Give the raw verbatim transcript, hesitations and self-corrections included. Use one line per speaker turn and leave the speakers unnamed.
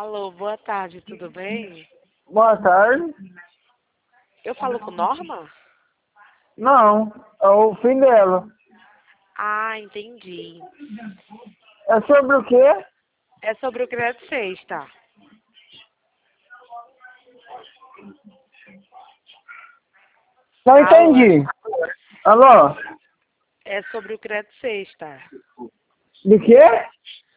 Alô, boa tarde, tudo bem?
Boa tarde.
Eu falo com Norma?
Não, é o filho dela.
Ah, entendi.
É sobre o quê?
É sobre o Crédito Sexta.
Não
Alô, é,
entendi. Alô?
é sobre o Crédito Sexta.
De quê?